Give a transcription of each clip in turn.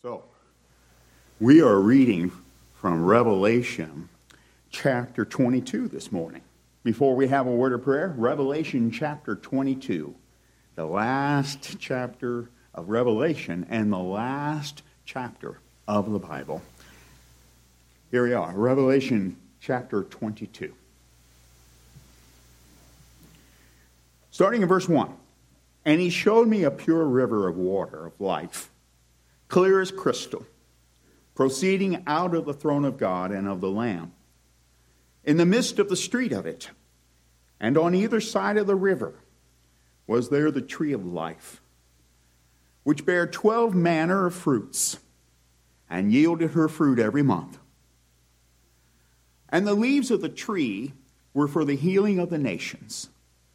So, we are reading from Revelation chapter 22 this morning. Before we have a word of prayer, Revelation chapter 22, the last chapter of Revelation and the last chapter of the Bible. Here we are, Revelation chapter 22. Starting in verse 1. And he showed me a pure river of water of life, clear as crystal, proceeding out of the throne of God and of the Lamb, in the midst of the street of it. And on either side of the river was there the tree of life, which bare 12 manner of fruits, and yielded her fruit every month. And the leaves of the tree were for the healing of the nations.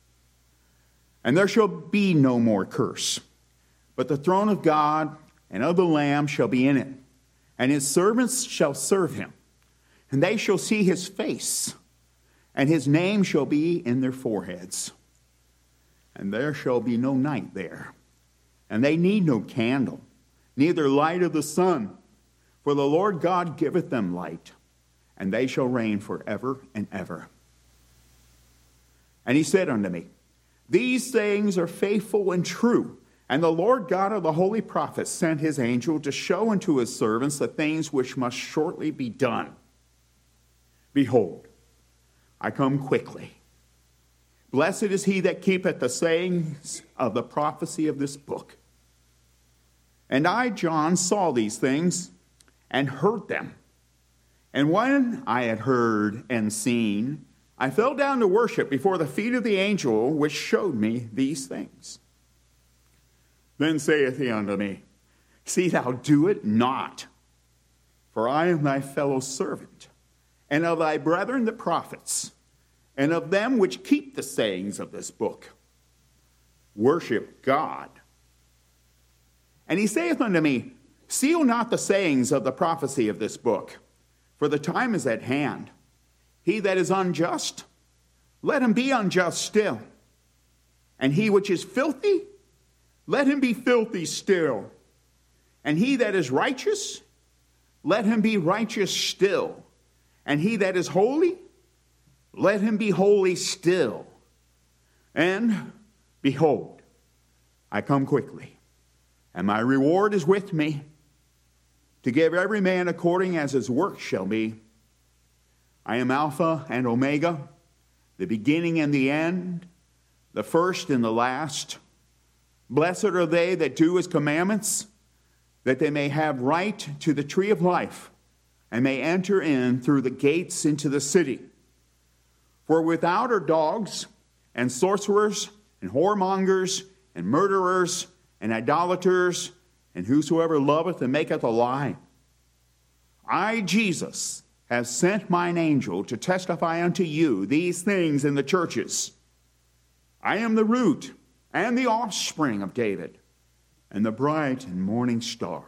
And there shall be no more curse, but the throne of God and of the Lamb shall be in it, and his servants shall serve him, and they shall see his face, and his name shall be in their foreheads. And there shall be no night there, and they need no candle, neither light of the sun, for the Lord God giveth them light, and they shall reign forever and ever. And he said unto me, These things are faithful and true. And the Lord God of the holy prophets sent his angel to show unto his servants the things which must shortly be done. Behold, I come quickly. Blessed is he that keepeth the sayings of the prophecy of this book. And I, John, saw these things and heard them. And when I had heard and seen, I fell down to worship before the feet of the angel which showed me these things. Then saith he unto me, See thou do it not, for I am thy fellow servant, and of thy brethren the prophets, and of them which keep the sayings of this book. Worship God. And he saith unto me, Seal not the sayings of the prophecy of this book, for the time is at hand. He that is unjust, let him be unjust still. And he which is filthy, let him be filthy still. And he that is righteous, let him be righteous still. And he that is holy, let him be holy still. And behold, I come quickly, and my reward is with me, to give every man according as his work shall be. I am Alpha and Omega, the beginning and the end, the first and the last. Blessed are they that do his commandments, that they may have right to the tree of life, and may enter in through the gates into the city. For without are dogs, and sorcerers, and whoremongers, and murderers, and idolaters, and whosoever loveth and maketh a lie. I, Jesus, have sent mine angel to testify unto you these things in the churches. I am the root and the offspring of David, and the bright and morning star.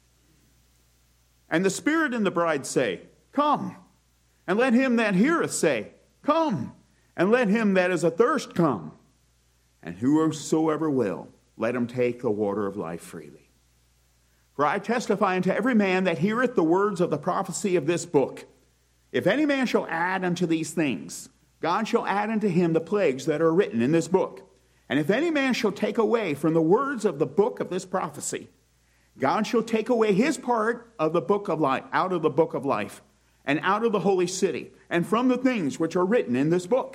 And the Spirit and the bride say, Come. And let him that heareth say, Come. And let him that is athirst come. And whosoever will, let him take the water of life freely. For I testify unto every man that heareth the words of the prophecy of this book. If any man shall add unto these things, God shall add unto him the plagues that are written in this book. And if any man shall take away from the words of the book of this prophecy, God shall take away his part of the book of life, out of the book of life, and out of the holy city, and from the things which are written in this book.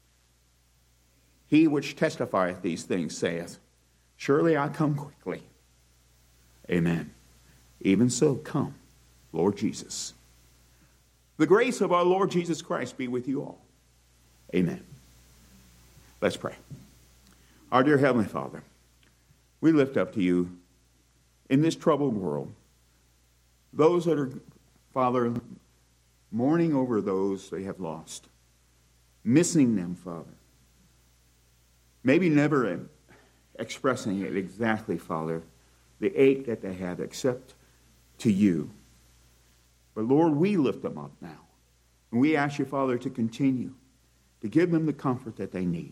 He which testifieth these things saith, Surely I come quickly. Amen. Even so, come, Lord Jesus. The grace of our Lord Jesus Christ be with you all. Amen. Let's pray. Our dear Heavenly Father, we lift up to you in this troubled world those that are, Father, mourning over those they have lost, missing them, Father. Maybe never expressing it exactly, Father, the ache that they have, except to you. But Lord, we lift them up now. And we ask you, Father, to continue to give them the comfort that they need.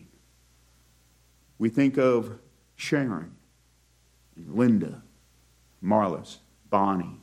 We think of Sharon, and Linda, Marlis, Bonnie,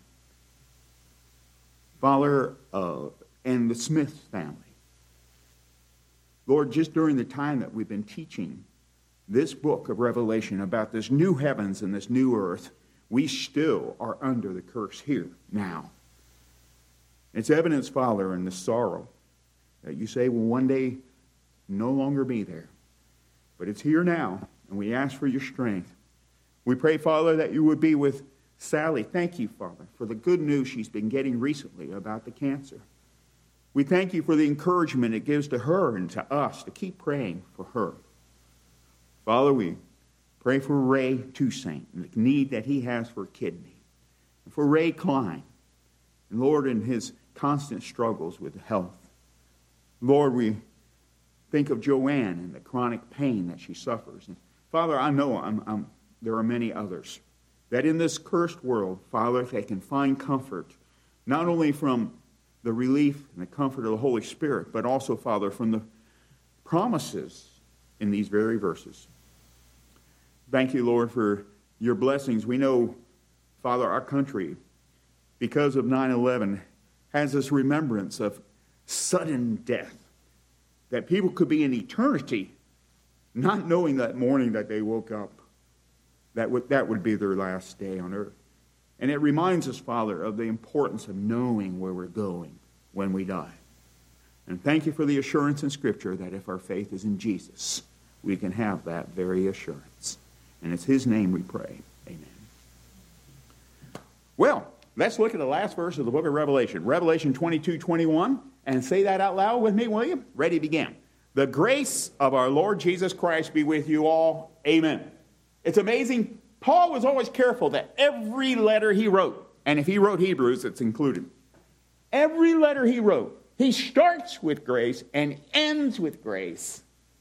Father, and the Smith family. Lord, just during the time that we've been teaching this book of Revelation about this new heavens and this new earth, we still are under the curse here now. It's evidence, Father, in the sorrow that you say will one day no longer be there. But it's here now, and we ask for your strength. We pray, Father, that you would be with Sally. Thank you, Father, for the good news she's been getting recently about the cancer. We thank you for the encouragement it gives to her and to us to keep praying for her. Father, we pray for Ray Toussaint and the need that he has for a kidney. And for Ray Klein, and Lord, in his constant struggles with health. Lord, we think of Joanne and the chronic pain that she suffers. And Father, I know there are many others that in this cursed world, Father, they can find comfort, not only from the relief and the comfort of the Holy Spirit, but also, Father, from the promises in these very verses. Thank you, Lord, for your blessings. We know, Father, our country, because of 9/11, has this remembrance of sudden death, that people could be in eternity not knowing that morning that they woke up, that would be their last day on earth. And it reminds us, Father, of the importance of knowing where we're going when we die. And thank you for the assurance in Scripture that if our faith is in Jesus, we can have that very assurance. And it's his name we pray. Amen. Well, let's look at the last verse of the book of Revelation. Revelation 22:21. And say that out loud with me, will you? Ready, begin. The grace of our Lord Jesus Christ be with you all. Amen. It's amazing. Paul was always careful that every letter he wrote, and if he wrote Hebrews, it's included. Every letter he wrote, he starts with grace and ends with grace.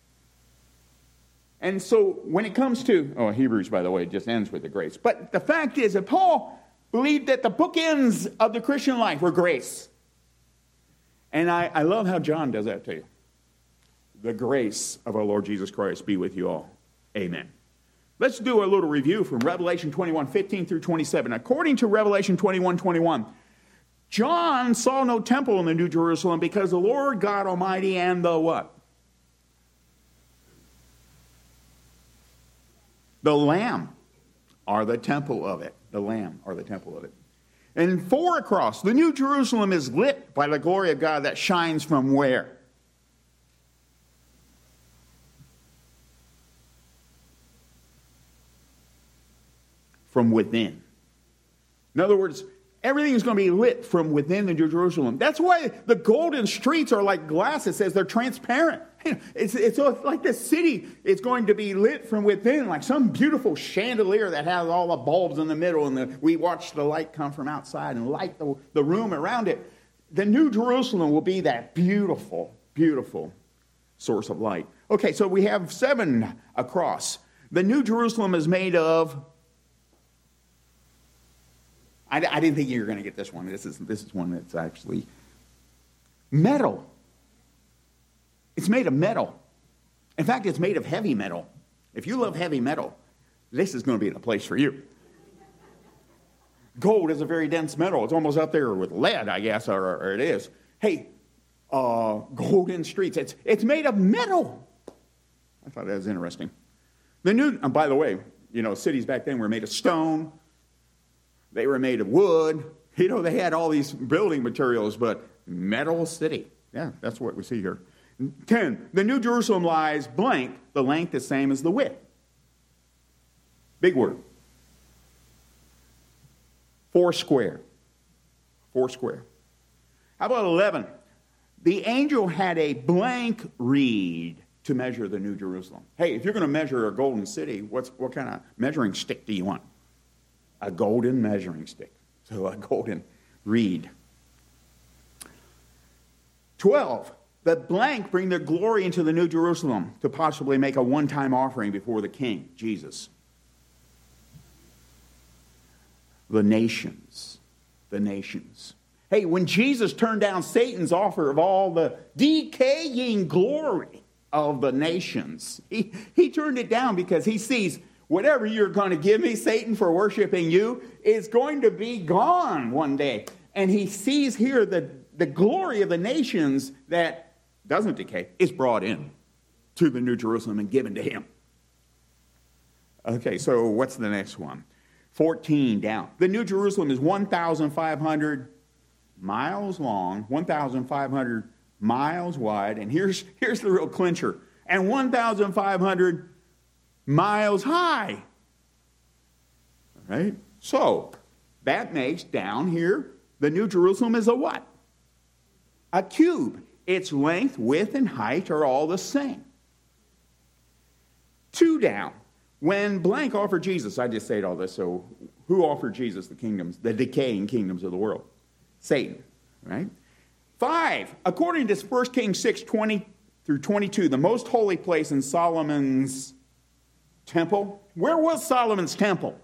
And so when it comes to, Hebrews, by the way, just ends with the grace. But the fact is that Paul believed that the bookends of the Christian life were grace. And I love how John does that too. The grace of our Lord Jesus Christ be with you all. Amen. Let's do a little review from Revelation 21:15 through 27. According to Revelation 21:21, John saw no temple in the New Jerusalem because the Lord God Almighty and the what? The Lamb are the temple of it. The Lamb are the temple of it. And 4 across, the New Jerusalem is lit by the glory of God that shines from where? From within. In other words, everything is going to be lit from within the New Jerusalem. That's why the golden streets are like glass. It says they're transparent. It's like the city is going to be lit from within, like some beautiful chandelier that has all the bulbs in the middle, and we watch the light come from outside and light the room around it. The New Jerusalem will be that beautiful, beautiful source of light. Okay, so we have 7 across. The New Jerusalem is made of... I didn't think you were going to get this one. This is one that's actually metal. It's made of metal. In fact, it's made of heavy metal. If you love heavy metal, this is going to be the place for you. Gold is a very dense metal. It's almost up there with lead, I guess, or it is. Hey, golden streets. It's made of metal. I thought that was interesting. And by the way, cities back then were made of stone. They were made of wood. They had all these building materials, but metal city. Yeah, that's what we see here. 10, the New Jerusalem lies blank, the length the same as the width. Big word. 4 square. 4 square. How about 11? The angel had a blank reed to measure the New Jerusalem. Hey, if you're going to measure a golden city, what kind of measuring stick do you want? A golden measuring stick. So a golden reed. 12. The blank bring their glory into the New Jerusalem to possibly make a one-time offering before the King, Jesus. The nations. The nations. Hey, when Jesus turned down Satan's offer of all the decaying glory of the nations, he turned it down because he sees whatever you're going to give me, Satan, for worshiping you, is going to be gone one day. And he sees here the glory of the nations that doesn't decay is brought in to the New Jerusalem and given to him. Okay, so what's the next one? 14 down. The New Jerusalem is 1,500 miles long, 1,500 miles wide, and here's the real clincher, and 1,500 miles high. All right? So, that makes down here, the New Jerusalem is a what? A cube. Its length, width, and height are all the same. 2 down. When blank offered Jesus, I just said all this, so who offered Jesus the kingdoms, the decaying kingdoms of the world? Satan, right? 5, according to 1 Kings 6:20 through 22, the most holy place in Solomon's temple. Where was Solomon's temple?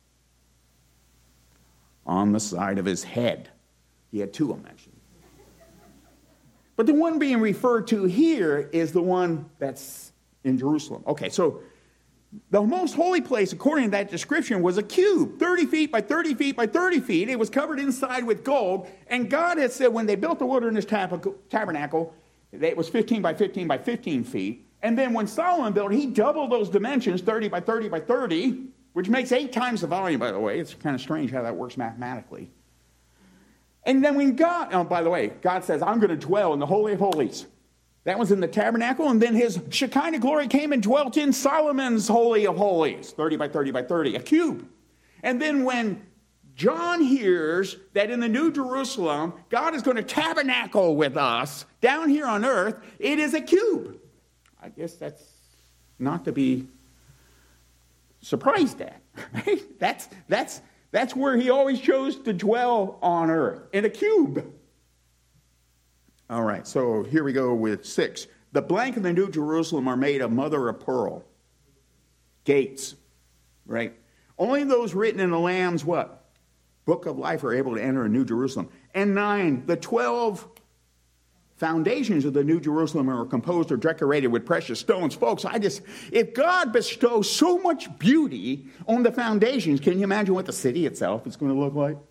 On the side of his head. He had 2 of them, actually. But the one being referred to here is the one that's in Jerusalem. Okay, so the most holy place, according to that description, was a cube, 30 feet by 30 feet by 30 feet. It was covered inside with gold. And God had said when they built the wilderness tabernacle, it was 15 by 15 by 15 feet. And then when Solomon built it, he doubled those dimensions, 30 by 30 by 30, which makes 8 times the volume, by the way. It's kind of strange how that works mathematically. And then when God, oh, by the way, God says, I'm going to dwell in the Holy of Holies. That was in the tabernacle, and then his Shekinah glory came and dwelt in Solomon's Holy of Holies, 30 by 30 by 30, a cube. And then when John hears that in the New Jerusalem, God is going to tabernacle with us down here on earth, it is a cube. I guess that's not to be surprised at, right? That's where he always chose to dwell on earth, in a cube. All right, so here we go with 6. The blank in the New Jerusalem are made of mother of pearl. Gates, right? Only those written in the Lamb's what? Book of life are able to enter a New Jerusalem. And 9, the 12 foundations of the New Jerusalem are composed or decorated with precious stones. Folks, if God bestows so much beauty on the foundations, can you imagine what the city itself is going to look like?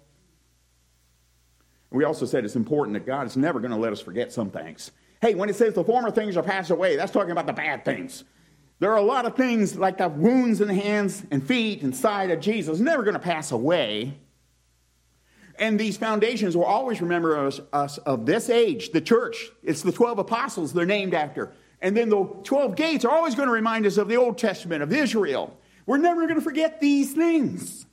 We also said it's important that God is never going to let us forget some things. Hey, when it says the former things are passed away, that's talking about the bad things. There are a lot of things like the wounds in the hands and feet and side of Jesus never going to pass away. And these foundations will always remember us of this age, the church. It's the 12 apostles they're named after. And then the 12 gates are always going to remind us of the Old Testament, of Israel. We're never going to forget these things.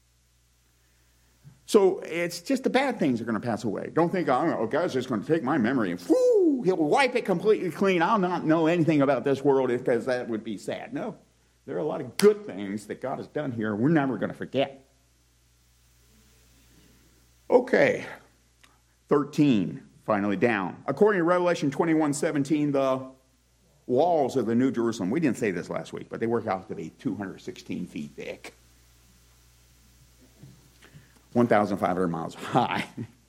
So it's just the bad things are going to pass away. Don't think, oh, God's just going to take my memory and whoo, he'll wipe it completely clean. I'll not know anything about this world because that would be sad. No, there are a lot of good things that God has done here we're never going to forget. Okay, 13, finally down. According to Revelation 21:17, the walls of the New Jerusalem, we didn't say this last week, but they work out to be 216 feet thick. 1,500 miles high.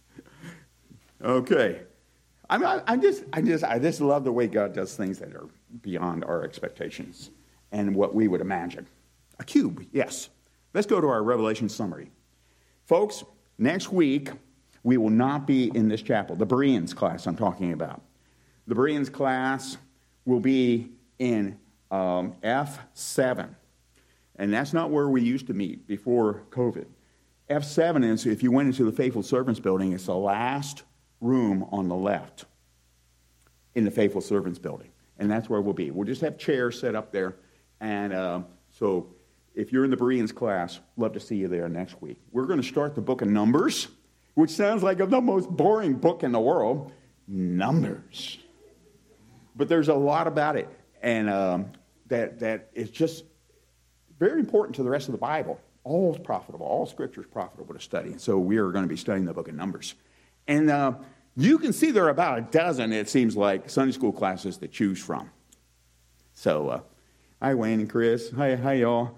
Okay. I just love the way God does things that are beyond our expectations and what we would imagine. A cube, yes. Let's go to our Revelation summary. Folks, next week, we will not be in this chapel. The Bereans class I'm talking about. The Bereans class will be in F7. And that's not where we used to meet before COVID. F7 is, if you went into the Faithful Servants building, it's the last room on the left in the Faithful Servants building. And that's where we'll be. We'll just have chairs set up there. And so if you're in the Bereans class, love to see you there next week. We're going to start the book of Numbers, which sounds like the most boring book in the world. Numbers. But there's a lot about it. And that is just very important to the rest of the Bible. All is profitable. All Scripture is profitable to study. So we are going to be studying the book of Numbers. And you can see there are about a dozen, it seems like, Sunday school classes to choose from. So, hi, Wayne and Chris. Hi, y'all.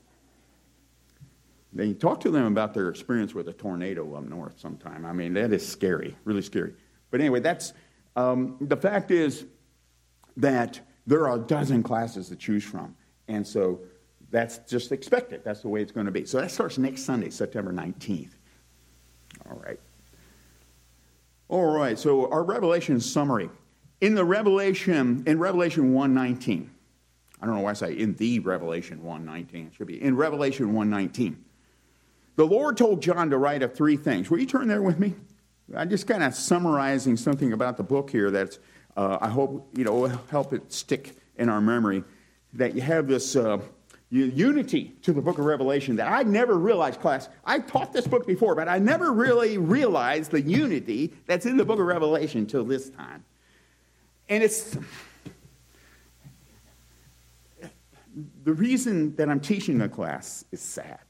They talk to them about their experience with a tornado up north sometime. I mean, that is scary, really scary. But anyway, that's the fact is that there are a dozen classes to choose from. And so that's just expected. That's the way it's going to be. So that starts next Sunday, September 19th. All right, so our Revelation summary. In Revelation 1:19, I don't know why I say in the Revelation 1:19. It should be in Revelation 1:19. The Lord told John to write of three things. Will you turn there with me? I'm just kind of summarizing something about the book here that's, I hope, will help it stick in our memory. That you have this unity to the book of Revelation that I never realized, class. I taught this book before, but I never really realized the unity that's in the book of Revelation until this time. And it's the reason that I'm teaching the class is sad.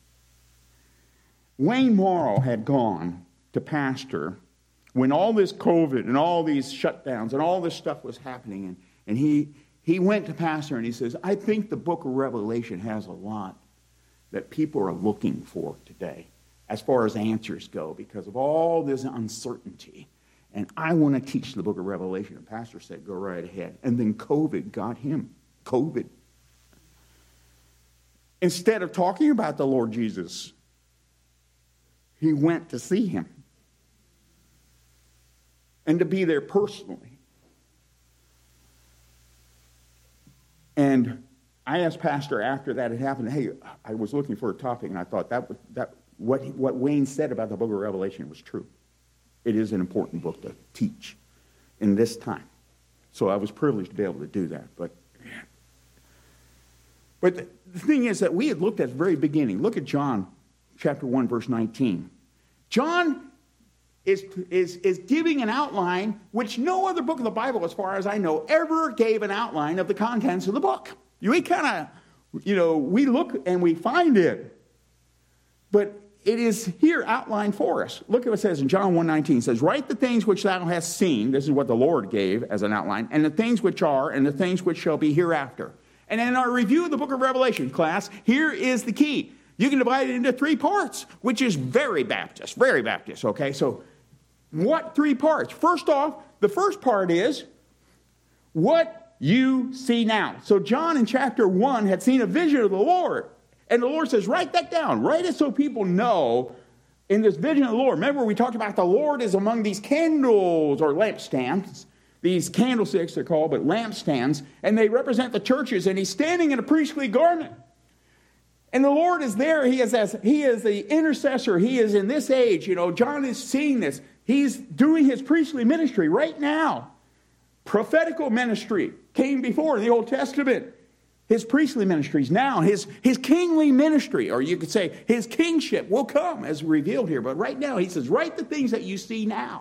Wayne Morrow had gone to pastor when all this COVID and all these shutdowns and all this stuff was happening. And he went to pastor and he says, I think the book of Revelation has a lot that people are looking for today as far as answers go because of all this uncertainty. And I want to teach the book of Revelation. The pastor said, go right ahead. And then COVID got him. COVID. Instead of talking about the Lord Jesus, he went to see him and to be there personally. And I asked Pastor after that had happened, hey, I was looking for a topic, and I thought what Wayne said about the book of Revelation was true. It is an important book to teach in this time. So I was privileged to be able to do that. But the thing is that we had looked at the very beginning. Look at John chapter 1, verse 19. John is giving an outline which no other book of the Bible, as far as I know, ever gave an outline of the contents of the book. We kind of, we look and we find it. But it is here outlined for us. Look at what it says in John 1:19. It says, write the things which thou hast seen. This is what the Lord gave as an outline. And the things which are, and the things which shall be hereafter. And in our review of the book of Revelation, class, here is the key. You can divide it into three parts, which is very Baptist, okay? So what three parts? First off, the first part is what you see now. So John in chapter 1 had seen a vision of the Lord. And the Lord says, write that down. Write it so people know in this vision of the Lord. Remember, we talked about the Lord is among these candles or lampstands. These candlesticks, they're called, but lampstands. And they represent the churches. And he's standing in a priestly garment. And the Lord is there. He is the intercessor. He is in this age. John is seeing this. He's doing his priestly ministry right now. Prophetical ministry came before in the Old Testament. His priestly ministries now, his kingly ministry, or you could say his kingship will come as revealed here. But right now, he says, write the things that you see now.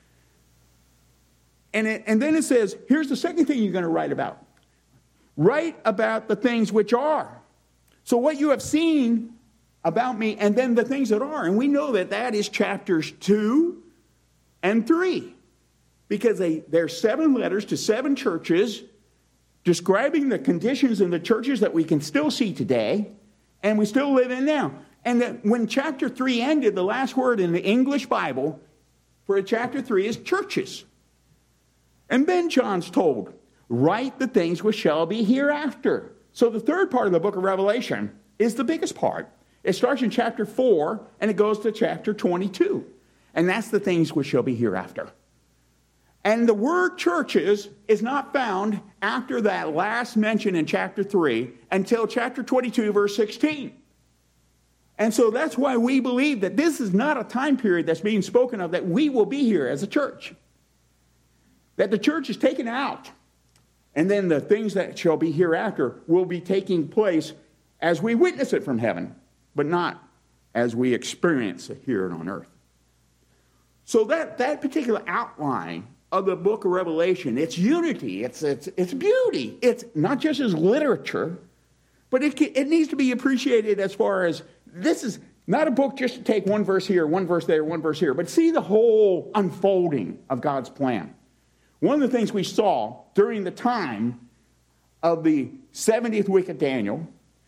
And then it says, here's the second thing you're going to write about. Write about the things which are. So what you have seen about me, and then the things that are. And we know that is chapters 2 and 3. Because they're 7 letters to 7 churches describing the conditions in the churches that we can still see today and we still live in now. And that when chapter 3 ended, the last word in the English Bible for chapter 3 is churches. And then John's told, write the things which shall be hereafter. So the third part of the book of Revelation is the biggest part. It starts in chapter 4 and it goes to chapter 22. And that's the things which shall be hereafter. And the word churches is not found after that last mention in chapter 3 until chapter 22, verse 16. And so that's why we believe that this is not a time period that's being spoken of that we will be here as a church. That the church is taken out. And then the things that shall be hereafter will be taking place as we witness it from heaven, but not as we experience it here on earth. So that particular outline of the book of Revelation, its unity, its beauty, it's not just as literature, but it needs to be appreciated as far as this is not a book just to take one verse here, one verse there, one verse here, but see the whole unfolding of God's plan. One of the things we saw during the time of the 70th week of Daniel,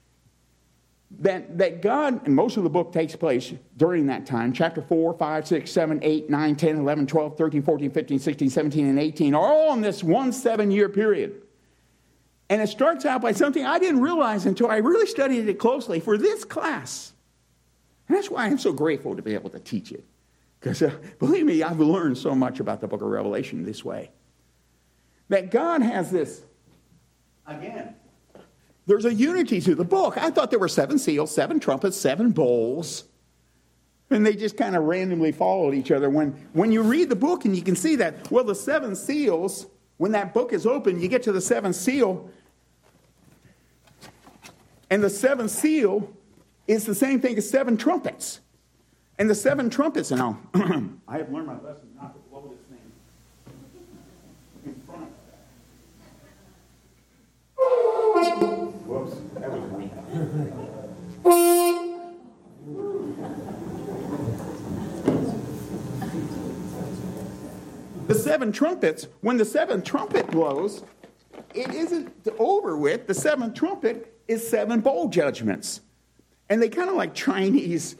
that God, and most of the book takes place during that time, chapter 4, 5, 6, 7, 8, 9, 10, 11, 12, 13, 14, 15, 16, 17, and 18, are all in this 1 7-year period. And it starts out by something I didn't realize until I really studied it closely for this class. And that's why I'm so grateful to be able to teach it. Because believe me, I've learned so much about the book of Revelation this way. That God has this, again, there's a unity to the book. I thought there were 7 seals, 7 trumpets, 7 bowls. And they just kind of randomly followed each other. When you read the book and you can see that, well, the 7 seals, when that book is open, you get to the 7th seal. And the 7th seal is the same thing as 7 trumpets. And the 7 trumpets, and I have learned my lesson not to blow this thing in front. Whoops, that was weak. The 7 trumpets, when the 7th trumpet blows, it isn't over with. The 7th trumpet is 7 bowl judgments. And they kind of like Chinese,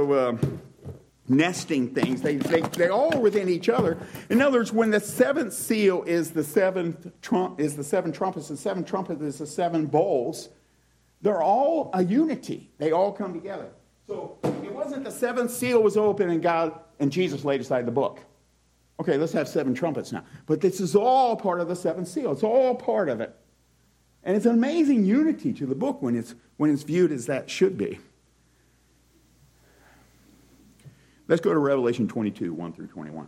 nesting things. They're all within each other. In other words, when the 7th seal is the 7 trumpets, and 7 trumpets is the 7 bowls, they're all a unity. They all come together. So it wasn't the 7th seal was open and God and Jesus laid aside the book. Okay, let's have 7 trumpets now. But this is all part of the 7th seal. It's all part of it. And it's an amazing unity to the book when it's viewed as that should be. Let's go to Revelation 22, 1 through 21.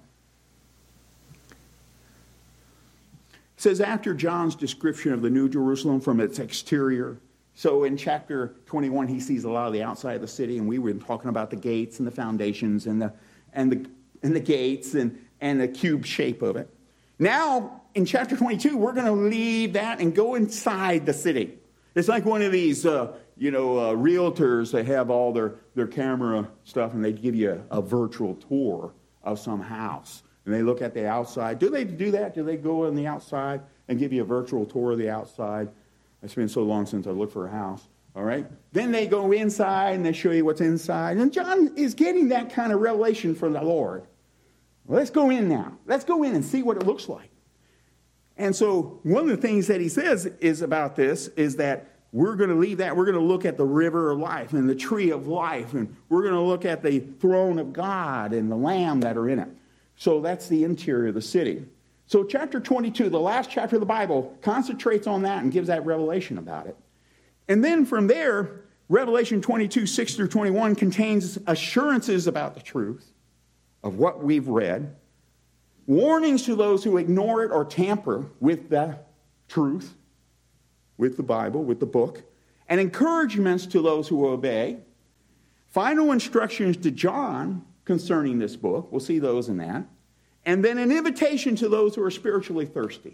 It says, after John's description of the New Jerusalem from its exterior, so in chapter 21, he sees a lot of the outside of the city, and we were talking about the gates and the foundations and the gates and the cube shape of it. Now, in chapter 22, we're going to leave that and go inside the city. It's like one of these, realtors that have all their camera stuff, and they give you a virtual tour of some house. And they look at the outside. Do they do that? Do they go on the outside and give you a virtual tour of the outside? It's been so long since I looked for a house. All right? Then they go inside, and they show you what's inside. And John is getting that kind of revelation from the Lord. Well, let's go in now. Let's go in and see what it looks like. And so one of the things that he says is about this is that we're going to leave that. We're going to look at the river of life and the tree of life. And we're going to look at the throne of God and the Lamb that are in it. So that's the interior of the city. So chapter 22, the last chapter of the Bible, concentrates on that and gives that revelation about it. And then from there, Revelation 22, 6 through 21 contains assurances about the truth of what we've read, warnings to those who ignore it or tamper with the truth, with the Bible, with the book, and encouragements to those who obey, final instructions to John concerning this book. We'll see those in that. And then an invitation to those who are spiritually thirsty.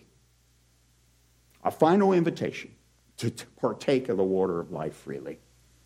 A final invitation to partake of the water of life freely.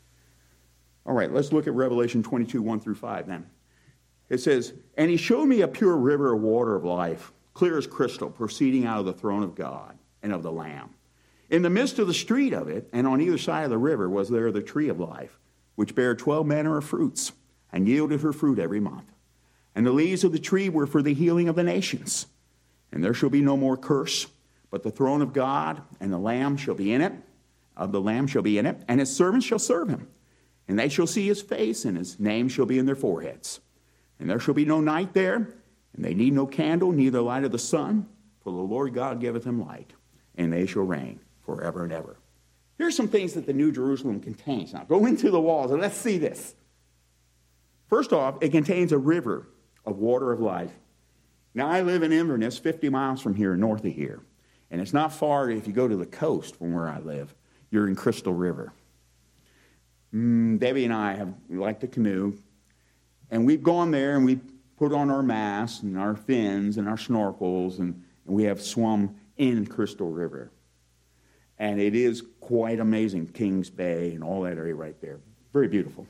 All right, let's look at Revelation 22, 1 through 5 then. It says, and he showed me a pure river of water of life, clear as crystal, proceeding out of the throne of God and of the Lamb. In the midst of the street of it, and on either side of the river, was there the tree of life, which bare 12 manner of fruits, and yielded her fruit every month. And the leaves of the tree were for the healing of the nations. And there shall be no more curse, but the throne of God and the Lamb shall be in it, of the Lamb shall be in it, and his servants shall serve him. And they shall see his face, and his name shall be in their foreheads. And there shall be no night there, and they need no candle, neither light of the sun, for the Lord God giveth them light, and they shall reign forever and ever. Here's some things that the New Jerusalem contains. Now, go into the walls, and let's see this. First off, it contains a river of water of life. Now, I live in Inverness, 50 miles from here, north of here. And it's not far if you go to the coast from where I live. You're in Crystal River. Debbie and I like to canoe. And we've gone there and we put on our masks and our fins and our snorkels. And we have swum in Crystal River. And it is quite amazing. Kings Bay and all that area right there. Very beautiful.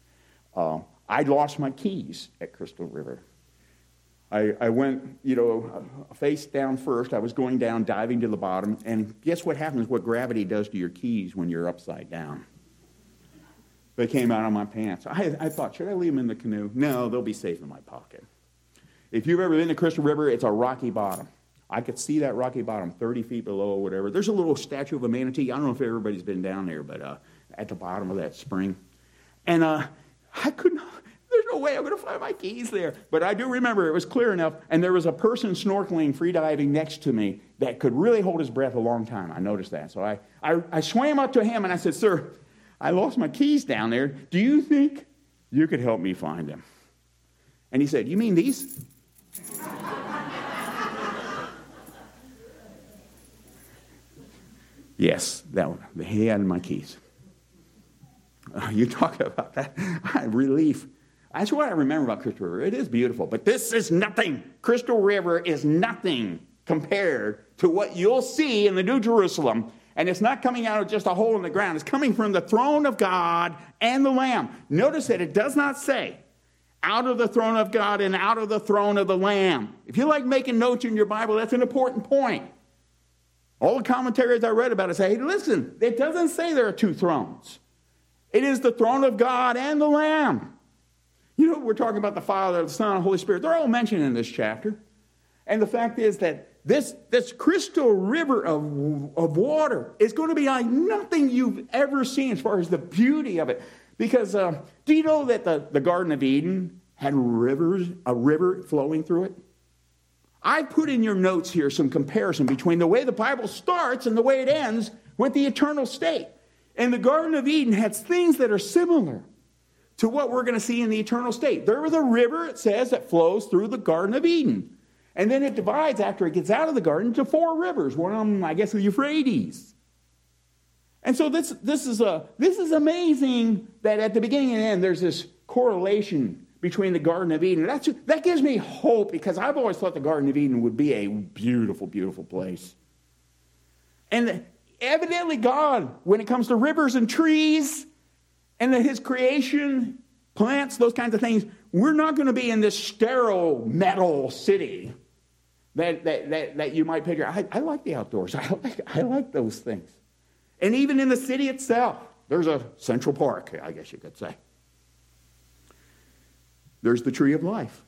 I lost my keys at Crystal River. I went, face down first. I was going down, diving to the bottom. And guess what happens, what gravity does to your keys when you're upside down? They came out of my pants. I thought, should I leave them in the canoe? No, they'll be safe in my pocket. If you've ever been to Crystal River, it's a rocky bottom. I could see that rocky bottom 30 feet below or whatever. There's a little statue of a manatee. I don't know if everybody's been down there, but at the bottom of that spring. And I couldn't, there's no way I'm going to find my keys there. But I do remember it was clear enough, and there was a person snorkeling, free diving next to me that could really hold his breath a long time. I noticed that. So I swam up to him, and I said, "Sir, I lost my keys down there. Do you think you could help me find them?" And he said, "You mean these?" Yes, that one. He had my keys. You talk about that. Relief. That's what I remember about Crystal River. It is beautiful, but this is nothing. Crystal River is nothing compared to what you'll see in the New Jerusalem. And it's not coming out of just a hole in the ground. It's coming from the throne of God and the Lamb. Notice that it does not say out of the throne of God and out of the throne of the Lamb. If you like making notes in your Bible, that's an important point. All the commentaries I read about it say, hey, listen, it doesn't say there are two thrones. It is the throne of God and the Lamb. You know, we're talking about the Father, the Son, and the Holy Spirit. They're all mentioned in this chapter. And the fact is that this crystal river of water is going to be like nothing you've ever seen as far as the beauty of it. Because do you know that the Garden of Eden had a river flowing through it? I put in your notes here some comparison between the way the Bible starts and the way it ends with the eternal state. And the Garden of Eden has things that are similar to what we're going to see in the eternal state. There was a river, it says, that flows through the Garden of Eden. And then it divides after it gets out of the garden to 4 rivers. One of them, I guess, the Euphrates. And so this is amazing that at the beginning and end there's this correlation between the Garden of Eden. That gives me hope, because I've always thought the Garden of Eden would be a beautiful, beautiful place. And evidently God, when it comes to rivers and trees and his creation, plants, those kinds of things, we're not going to be in this sterile metal city that you might picture. I like the outdoors. I like those things. And even in the city itself, there's a Central Park, I guess you could say. There's the tree of life.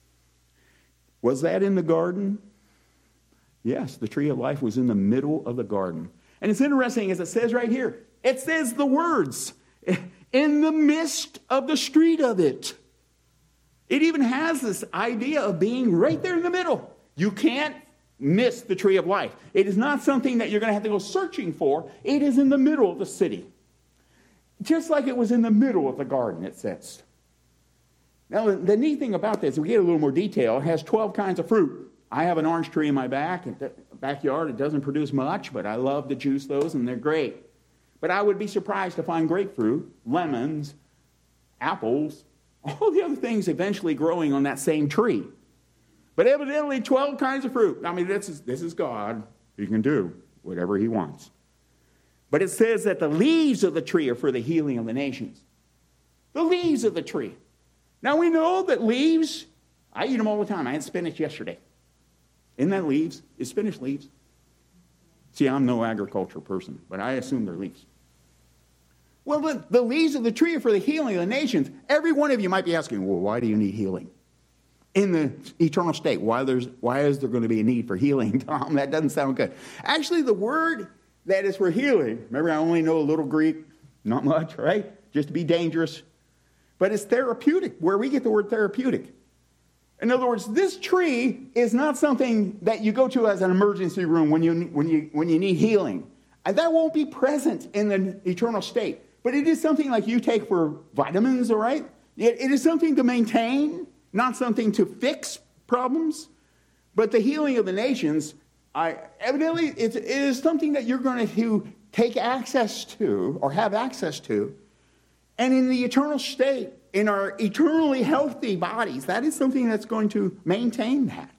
Was that in the garden? Yes, the tree of life was in the middle of the garden. And it's interesting, as it says right here, it says the words, in the midst of the street of it. It even has this idea of being right there in the middle. You can't miss the tree of life. It is not something that you're going to have to go searching for. It is in the middle of the city. Just like it was in the middle of the garden, it says. Now, the neat thing about this, if we get a little more detail, it has 12 kinds of fruit. I have an orange tree in my backyard. It doesn't produce much, but I love to juice those, and they're great. But I would be surprised to find grapefruit, lemons, apples, all the other things eventually growing on that same tree. But evidently 12 kinds of fruit. I mean, this is God. He can do whatever he wants. But it says that the leaves of the tree are for the healing of the nations. The leaves of the tree. Now we know that leaves, I eat them all the time. I had spinach yesterday. Isn't that leaves? Is spinach leaves? See, I'm no agriculture person, but I assume they're leaves. Well, the leaves of the tree are for the healing of the nations. Every one of you might be asking, well, why do you need healing? In the eternal state, why is there going to be a need for healing, Tom? That doesn't sound good. Actually, the word that is for healing, remember I only know a little Greek, not much, right? Just to be dangerous. But it's therapeutic, where we get the word therapeutic. In other words, this tree is not something that you go to as an emergency room when you need healing. And that won't be present in the eternal state. But it is something like you take for vitamins, all right? It is something to maintain, not something to fix problems. But the healing of the nations, evidently, it is something that you're going to take access to or have access to. And in the eternal state, in our eternally healthy bodies, that is something that's going to maintain that.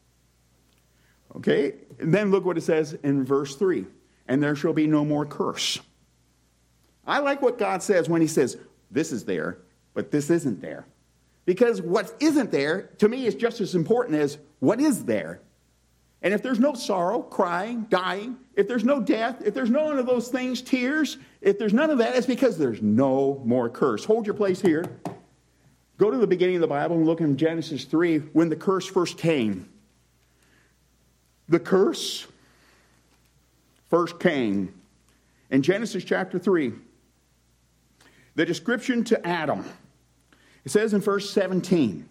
Okay? And then look what it says in verse 3. And there shall be no more curse. I like what God says when he says, this is there, but this isn't there. Because what isn't there, to me, is just as important as what is there. And if there's no sorrow, crying, dying, if there's no death, if there's none of those things, tears, if there's none of that, it's because there's no more curse. Hold your place here. Go to the beginning of the Bible and look in Genesis 3 when the curse first came. The curse first came in Genesis chapter 3. The description to Adam. It says in verse 17,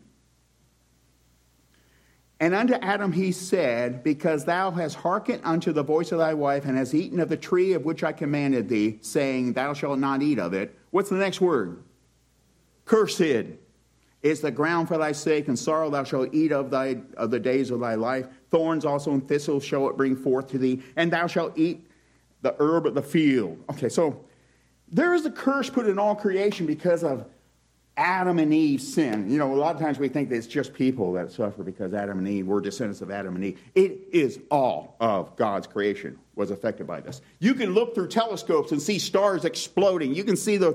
"And unto Adam he said, Because thou hast hearkened unto the voice of thy wife, and hast eaten of the tree of which I commanded thee, saying, Thou shalt not eat of it." What's the next word? Cursed is the ground for thy sake, and sorrow thou shalt eat of the days of thy life. Thorns also and thistles shall it bring forth to thee, and thou shalt eat the herb of the field. Okay, so there is a curse put in all creation because of Adam and Eve's sin. You know, a lot of times we think that it's just people that suffer because Adam and Eve were descendants of Adam and Eve. It is all of God's creation was affected by this. You can look through telescopes and see stars exploding. You can see the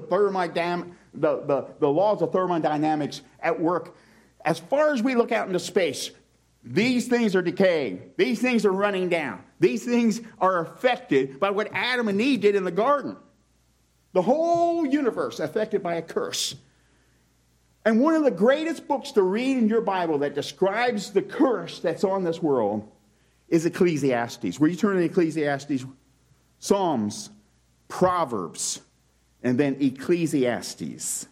laws of thermodynamics at work. As far as we look out into space, these things are decaying. These things are running down. These things are affected by what Adam and Eve did in the garden. The whole universe affected by a curse. And one of the greatest books to read in your Bible that describes the curse that's on this world is Ecclesiastes. Where you turn to Ecclesiastes, Psalms, Proverbs, and then Ecclesiastes.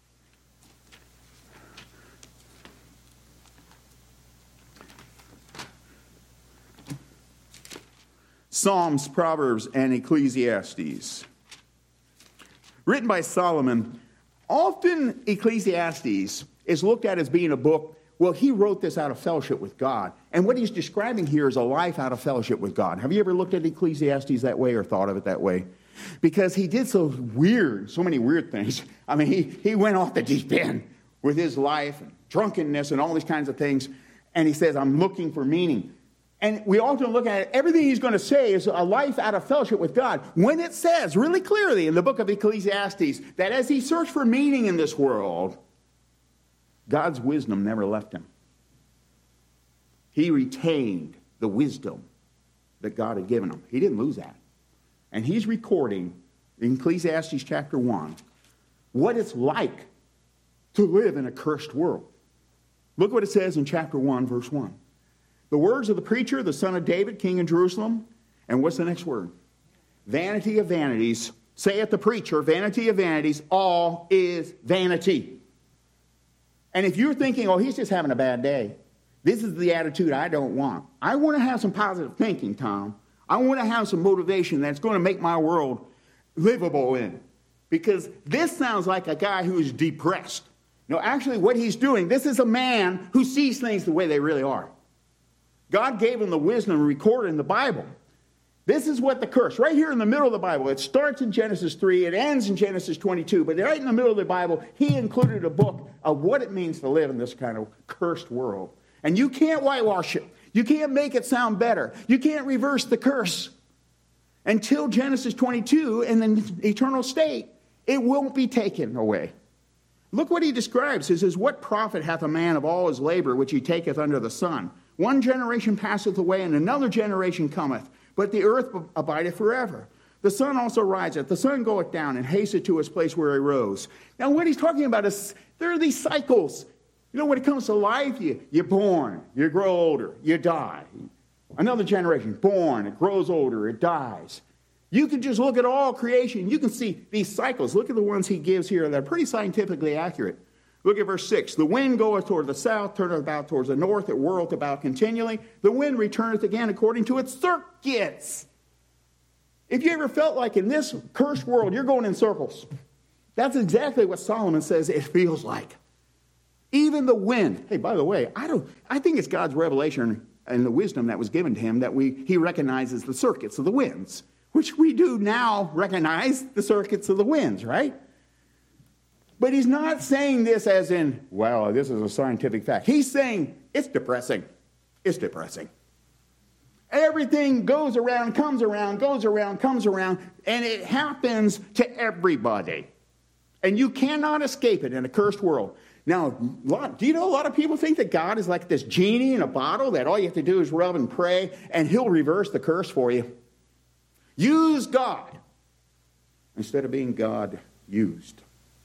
Psalms, Proverbs, and Ecclesiastes. Written by Solomon. Often Ecclesiastes is looked at as being a book, well, he wrote this out of fellowship with God. And what he's describing here is a life out of fellowship with God. Have you ever looked at Ecclesiastes that way or thought of it that way? Because he did so many weird things. I mean, he went off the deep end with his life, and drunkenness, and all these kinds of things. And he says, I'm looking for meaning. And we often look at it, everything he's going to say is a life out of fellowship with God. When it says really clearly in the book of Ecclesiastes that as he searched for meaning in this world, God's wisdom never left him. He retained the wisdom that God had given him. He didn't lose that. And he's recording in Ecclesiastes chapter 1 what it's like to live in a cursed world. Look what it says in chapter 1, verse 1. The words of the preacher, the son of David, king in Jerusalem. And what's the next word? Vanity of vanities. Saith the preacher, vanity of vanities, all is vanity. And if you're thinking, oh, he's just having a bad day, this is the attitude I don't want. I want to have some positive thinking, Tom. I want to have some motivation that's going to make my world livable in. Because this sounds like a guy who is depressed. No, actually what he's doing, this is a man who sees things the way they really are. God gave him the wisdom recorded in the Bible. This is what the curse, right here in the middle of the Bible, it starts in Genesis 3, it ends in Genesis 22, but right in the middle of the Bible, he included a book of what it means to live in this kind of cursed world. And you can't whitewash it. You can't make it sound better. You can't reverse the curse. Until Genesis 22 in the eternal state, it won't be taken away. Look what he describes. He says, what profit hath a man of all his labor which he taketh under the sun? One generation passeth away, and another generation cometh, but the earth abideth forever. The sun also riseth, the sun goeth down, and hasteth to his place where he rose. Now what he's talking about is, there are these cycles. You know, when it comes to life, you're born, you grow older, you die. Another generation, born, it grows older, it dies. You can just look at all creation, you can see these cycles. Look at the ones he gives here that are pretty scientifically accurate. Look at verse 6. The wind goeth toward the south, turneth about towards the north, it whirleth about continually. The wind returneth again according to its circuits. If you ever felt like in this cursed world you're going in circles, that's exactly what Solomon says it feels like. Even the wind. Hey, by the way, I think it's God's revelation and the wisdom that was given to him that he recognizes the circuits of the winds, which we do now recognize the circuits of the winds, right? But he's not saying this as in, well, this is a scientific fact. He's saying it's depressing. It's depressing. Everything goes around, comes around, goes around, comes around, and it happens to everybody. And you cannot escape it in a cursed world. Now, do you know a lot of people think that God is like this genie in a bottle that all you have to do is rub and pray, and he'll reverse the curse for you? Use God instead of being God used.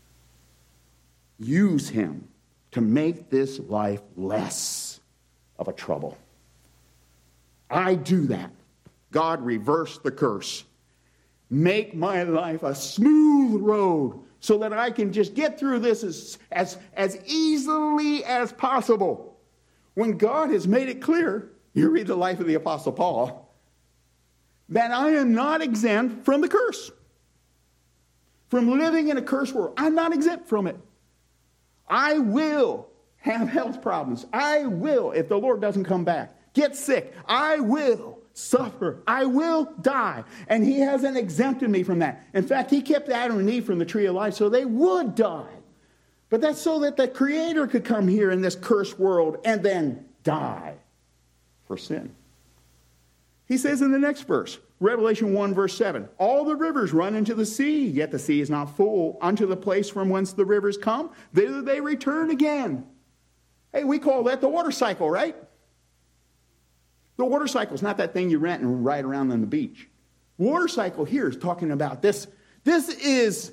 Use him to make this life less of a trouble. I do that. God, reverse the curse. Make my life a smooth road so that I can just get through this as easily as possible. When God has made it clear, you read the life of the Apostle Paul, that I am not exempt from the curse. From living in a cursed world. I'm not exempt from it. I will have health problems. I will, if the Lord doesn't come back, get sick. I will suffer. I will die. And he hasn't exempted me from that. In fact, he kept Adam and Eve from the tree of life so they would die. But that's so that the Creator could come here in this cursed world and then die for sin. He says in the next verse, Revelation 1 verse 7, all the rivers run into the sea, yet the sea is not full. Unto the place from whence the rivers come, thither they return again. Hey, we call that the water cycle, right? The water cycle is not that thing you rent and ride around on the beach. Water cycle here is talking about this. This is,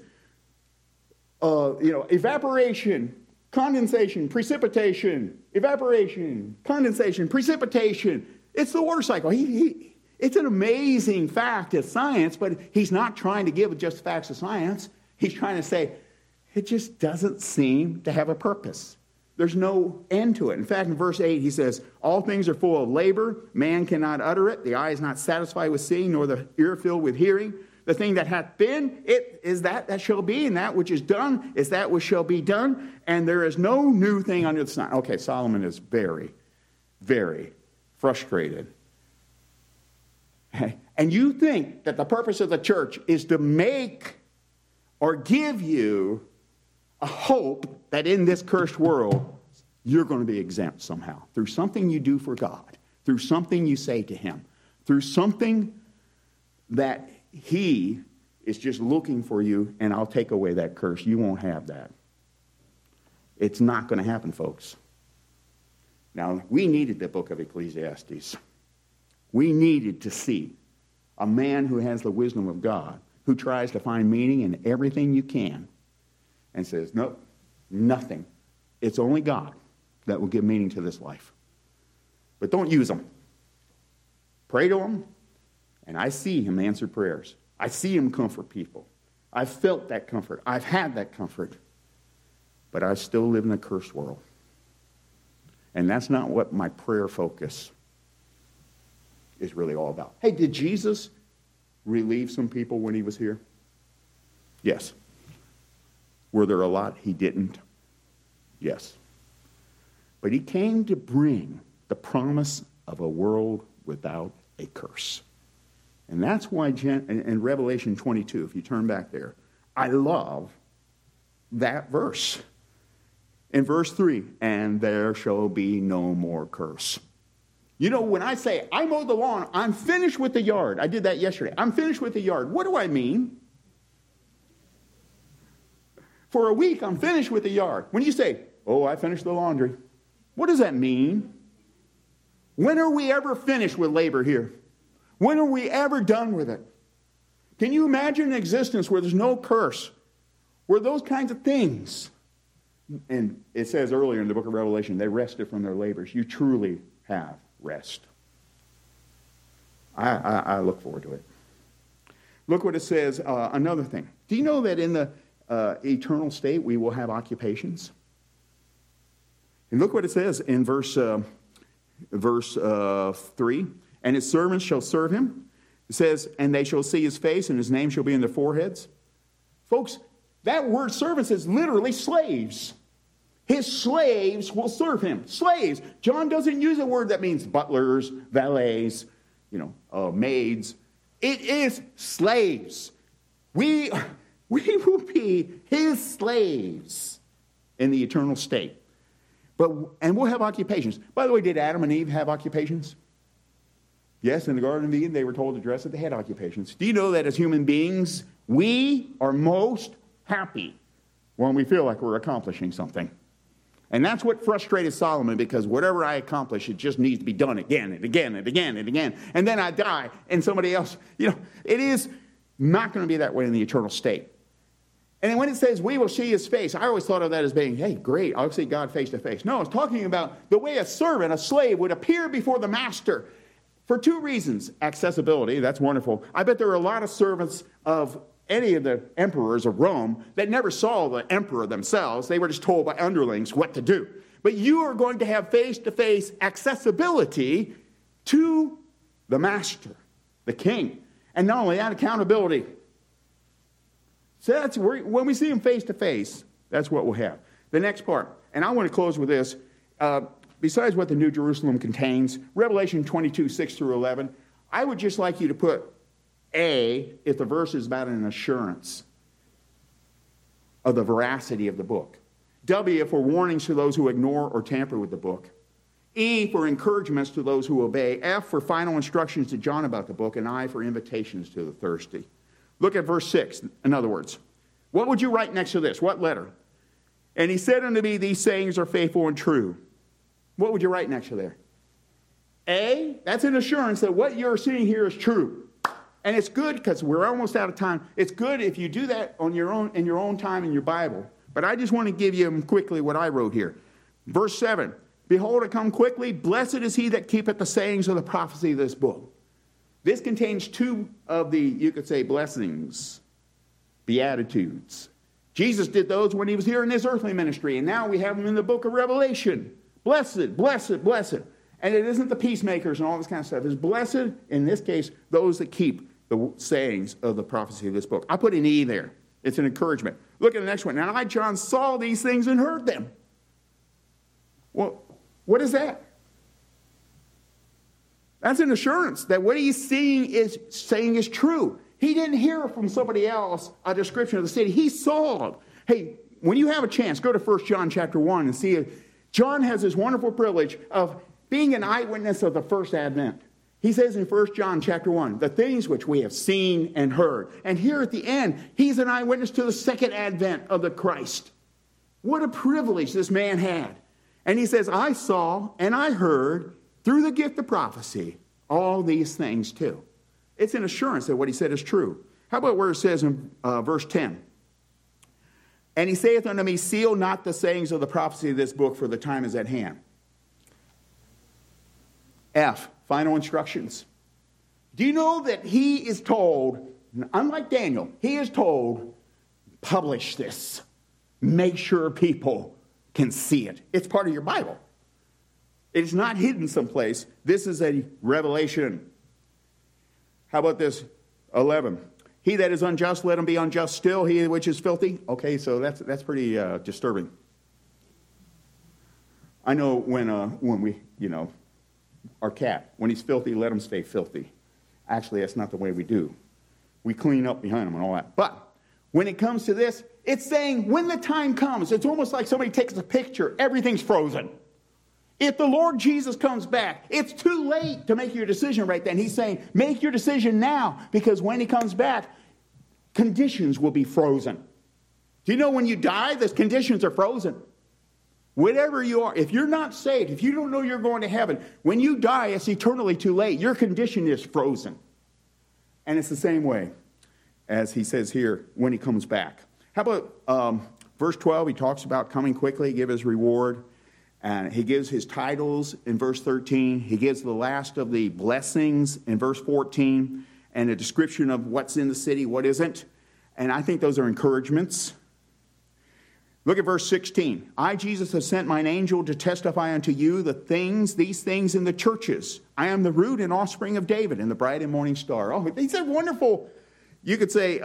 evaporation, condensation, precipitation, evaporation, condensation, precipitation. It's the water cycle. It's an amazing fact of science, but he's not trying to give just facts of science. He's trying to say, it just doesn't seem to have a purpose. There's no end to it. In fact, in verse 8, he says, all things are full of labor. Man cannot utter it. The eye is not satisfied with seeing, nor the ear filled with hearing. The thing that hath been, it is that shall be, and that which is done is that which shall be done. And there is no new thing under the sun. Okay, Solomon is very, very frustrated. And you think that the purpose of the church is to make or give you a hope that in this cursed world, you're going to be exempt somehow. Through something you do for God. Through something you say to him. Through something that he is just looking for you, and I'll take away that curse. You won't have that. It's not going to happen, folks. Now, we needed the book of Ecclesiastes. We needed to see a man who has the wisdom of God, who tries to find meaning in everything you can, and says, nope, nothing. It's only God that will give meaning to this life. But don't use them. Pray to him, and I see him answer prayers. I see him comfort people. I've felt that comfort. I've had that comfort. But I still live in a cursed world. And that's not what my prayer focus is really all about. Hey, did Jesus relieve some people when he was here? Yes. Were there a lot he didn't? Yes. But he came to bring the promise of a world without a curse. And that's why in Revelation 22, if you turn back there, I love that verse. In verse 3, and there shall be no more curse. You know, when I say, I mowed the lawn, I'm finished with the yard. I did that yesterday. I'm finished with the yard. What do I mean? For a week, I'm finished with the yard. When you say, oh, I finished the laundry, what does that mean? When are we ever finished with labor here? When are we ever done with it? Can you imagine an existence where there's no curse? Where those kinds of things, and it says earlier in the book of Revelation, they rested from their labors. You truly have rest. I look forward to it. Look what it says, another thing. Do you know that in the eternal state we will have occupations? And look what it says in verse 3. And his servants shall serve him. It says, and they shall see his face, and his name shall be in their foreheads. Folks, that word servants is literally slaves. His slaves will serve him. Slaves. John doesn't use a word that means butlers, valets, maids. It is slaves. We will be his slaves in the eternal state. And we'll have occupations. By the way, did Adam and Eve have occupations? Yes, in the Garden of Eden, they were told to dress that they had occupations. Do you know that as human beings, we are most happy when we feel like we're accomplishing something? And that's what frustrated Solomon, because whatever I accomplish, it just needs to be done again and again and again and again. And then I die, and somebody else, it is not going to be that way in the eternal state. And then when it says, we will see his face, I always thought of that as being, hey, great, I'll see God face to face. No, it's talking about the way a servant, a slave, would appear before the master For two reasons. Accessibility, that's wonderful. I bet there are a lot of servants of any of the emperors of Rome that never saw the emperor themselves. They were just told by underlings what to do. But you are going to have face-to-face accessibility to the master, the king. And not only that, accountability. So that's when we see him face-to-face, that's what we'll have. The next part, and I want to close with this. Besides what the New Jerusalem contains, Revelation 22, 6 through 11, I would just like you to put A, if the verse is about an assurance of the veracity of the book. W, for warnings to those who ignore or tamper with the book. E, for encouragements to those who obey. F, for final instructions to John about the book. And I, for invitations to the thirsty. Look at verse 6, in other words. What would you write next to this? What letter? And he said unto me, these sayings are faithful and true. What would you write next to there? A, that's an assurance that what you're seeing here is true. And it's good because we're almost out of time. It's good if you do that on your own, in your own time in your Bible. But I just want to give you quickly what I wrote here. Verse 7, behold, I come quickly. Blessed is he that keepeth the sayings of the prophecy of this book. This contains two of the, you could say, blessings, beatitudes. Jesus did those when he was here in his earthly ministry. And now we have them in the book of Revelation. Blessed, blessed, blessed. And it isn't the peacemakers and all this kind of stuff. It's blessed, in this case, those that keep the sayings of the prophecy of this book. I put an E there. It's an encouragement. Look at the next one. Now I, John, saw these things and heard them. Well, what is that? That's an assurance that what he's saying is true. He didn't hear from somebody else a description of the city. He saw it. Hey, when you have a chance, go to 1 John chapter 1 and see it. John has this wonderful privilege of being an eyewitness of the first advent. He says in 1 John chapter 1, the things which we have seen and heard. And here at the end, he's an eyewitness to the second advent of the Christ. What a privilege this man had. And he says, I saw and I heard through the gift of prophecy all these things too. It's an assurance that what he said is true. How about where it says in verse 10? And he saith unto me, seal not the sayings of the prophecy of this book, for the time is at hand. F, final instructions. Do you know that he is told, unlike Daniel, he is told, publish this. Make sure people can see it. It's part of your Bible. It's not hidden someplace. This is a revelation. How about this? 11. He that is unjust, let him be unjust still. He which is filthy. Okay, so that's pretty disturbing. I know when we, our cat, when he's filthy, let him stay filthy. Actually, that's not the way we do. We clean up behind him and all that. But when it comes to this, it's saying when the time comes, it's almost like somebody takes a picture, everything's frozen. If the Lord Jesus comes back, it's too late to make your decision right then. He's saying, make your decision now, because when he comes back, conditions will be frozen. Do you know when you die, the conditions are frozen? Whatever you are, if you're not saved, if you don't know you're going to heaven, when you die, it's eternally too late. Your condition is frozen. And it's the same way as he says here when he comes back. How about verse 12? He talks about coming quickly, give his reward. And he gives his titles in verse 13. He gives the last of the blessings in verse 14. And a description of what's in the city, what isn't. And I think those are encouragements. Look at verse 16. I, Jesus, have sent mine angel to testify unto you these things in the churches. I am the root and offspring of David and the bright and morning star. Oh, these are wonderful, you could say,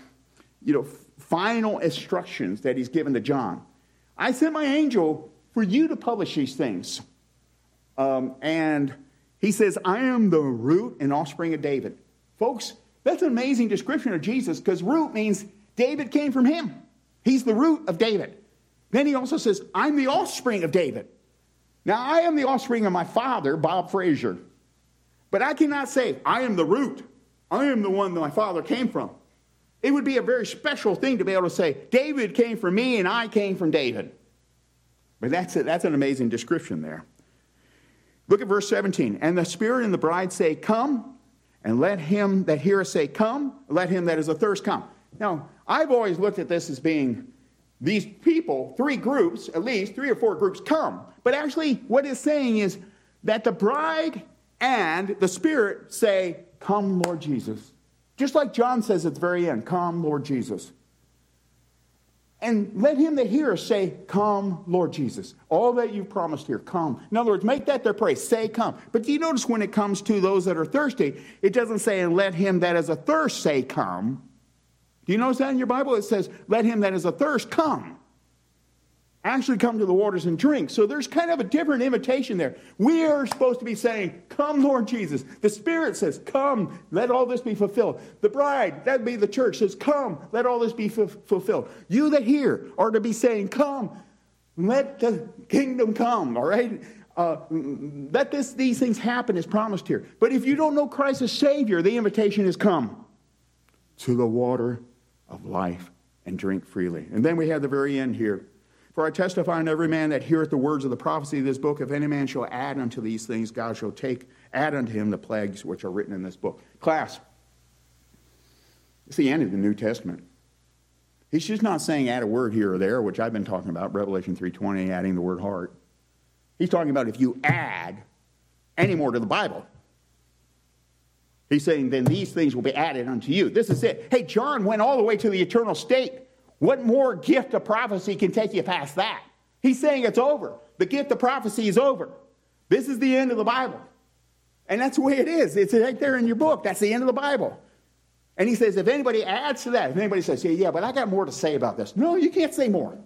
final instructions that he's given to John. I sent my angel for you to publish these things. And he says, I am the root and offspring of David. Folks, that's an amazing description of Jesus, because root means David came from him. He's the root of David. Then he also says, I'm the offspring of David. Now, I am the offspring of my father, Bob Frazier. But I cannot say, I am the root. I am the one that my father came from. It would be a very special thing to be able to say, David came from me and I came from David. But that's an amazing description there. Look at verse 17. And the Spirit and the bride say, come. And let him that heareth say, come. Let him that is athirst come. Now, I've always looked at this as being these people, three groups, at least 3 or 4 groups, come. But actually, what it's saying is that the bride and the Spirit say, come, Lord Jesus. Just like John says at the very end, come, Lord Jesus. And let him that heareth say, come, Lord Jesus. All that you've promised here, come. In other words, make that their praise. Say, come. But do you notice when it comes to those that are thirsty, it doesn't say, and let him that is athirst say, come. Do you notice that in your Bible? It says, let him that is athirst come. Actually come to the waters and drink. So there's kind of a different invitation there. We are supposed to be saying, come, Lord Jesus. The Spirit says, come, let all this be fulfilled. The bride, that would be the church, says, come, let all this be fulfilled. You that hear are to be saying, come, let the kingdom come, all right? Let these things happen as promised here. But if you don't know Christ as Savior, the invitation is come to the water of life and drink freely. And then we have the very end here. For I testify unto every man that heareth the words of the prophecy of this book, if any man shall add unto these things, God shall add unto him the plagues which are written in this book. Class, it's the end of the New Testament. He's just not saying add a word here or there, which I've been talking about, Revelation 3:20, adding the word heart. He's talking about if you add any more to the Bible. He's saying then these things will be added unto you. This is it. Hey, John went all the way to the eternal state. What more gift of prophecy can take you past that? He's saying it's over. The gift of prophecy is over. This is the end of the Bible. And that's the way it is. It's right there in your book. That's the end of the Bible. And he says, if anybody adds to that, if anybody says, yeah, but I got more to say about this. No, you can't say more.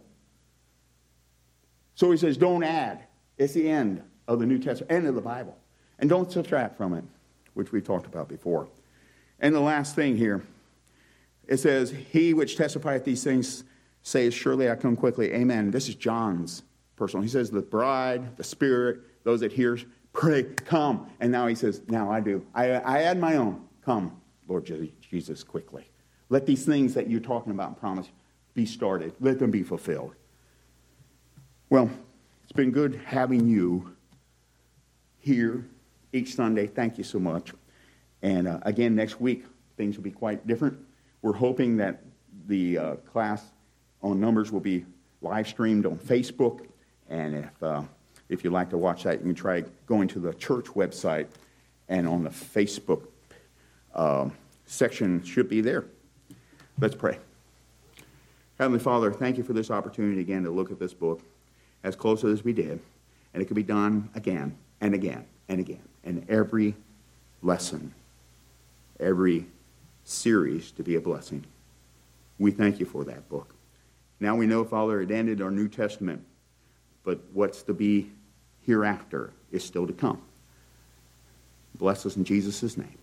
So he says, don't add. It's the end of the New Testament, end of the Bible. And don't subtract from it, which we talked about before. And the last thing here, it says, he which testifieth these things says, surely I come quickly. Amen. This is John's personal. He says, the bride, the Spirit, those that hear, pray, come. And now he says, now I do. I add my own. Come, Lord Jesus, quickly. Let these things that you're talking about and promise be started. Let them be fulfilled. Well, it's been good having you here each Sunday. Thank you so much. And again, next week, things will be quite different. We're hoping that the class on numbers will be live streamed on Facebook. And if you'd like to watch that, you can try going to the church website, and on the Facebook section should be there. Let's pray. Heavenly Father, thank you for this opportunity again to look at this book as closely as we did. And it could be done again and again and again. And every lesson, every series to be a blessing. We thank you for that book. Now we know, Father, it ended our New Testament, but what's to be hereafter is still to come. Bless us in Jesus' name.